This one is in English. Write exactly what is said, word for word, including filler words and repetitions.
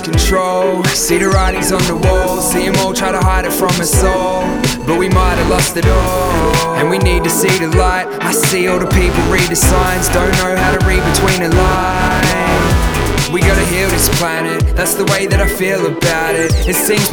lost control. See the writings on the wall, see them all try to hide it from us all, but we might have lost it all, and we need to see the light. I see all the people read the signs, don't know how to read between the lines. We gotta heal this planet, that's the way that I feel about it. It seems